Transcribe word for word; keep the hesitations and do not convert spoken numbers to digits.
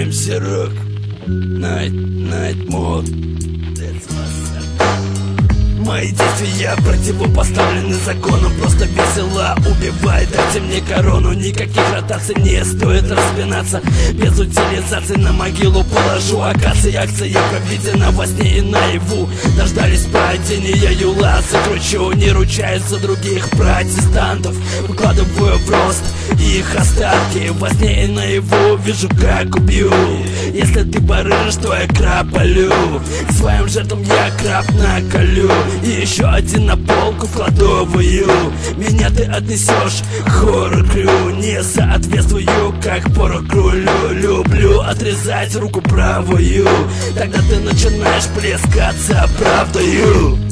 эм си Rock, Night, Night Mode. Мои действия противопоставлены закону. Просто весело убивай, дайте мне корону. Никаких ротаций, не стоит распинаться. Без утилизации на могилу положу акации. Акция проведена во сне и наяву. Дождались падения юла. Закручу, не ручаюсь за других протестантов. Выкладываю в рост их остатки. Во сне и наяву вижу, как убью. Если ты барыжишь, то я краб полю. К своим жертвам я краб наколю. И еще один на полку в кладовую. Меня ты отнесешь к хоррор-крю. Не соответствую, как порох к рулю. Люблю отрезать руку правую. Тогда ты начинаешь плескаться правдою.